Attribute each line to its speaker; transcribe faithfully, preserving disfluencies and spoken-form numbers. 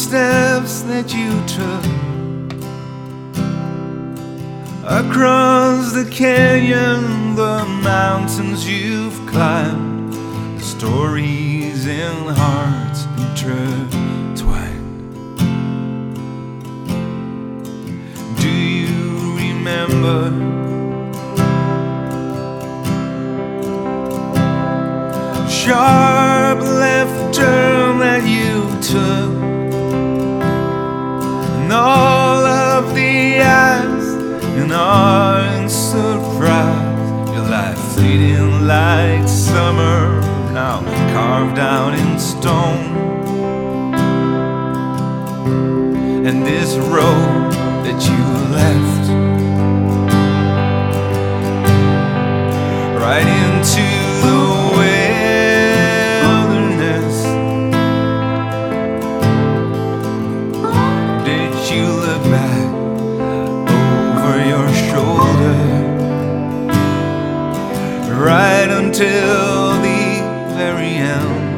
Speaker 1: steps that you took across the canyon, the mountains you've climbed, the stories in hearts intertwined. Do you remember sharp left turn that you took, and all of the eyes in awe and surprise, your life fleeting like summer, now carved out in stone. And this road that you left right into the wilderness, did you look back over your shoulder right until the very end?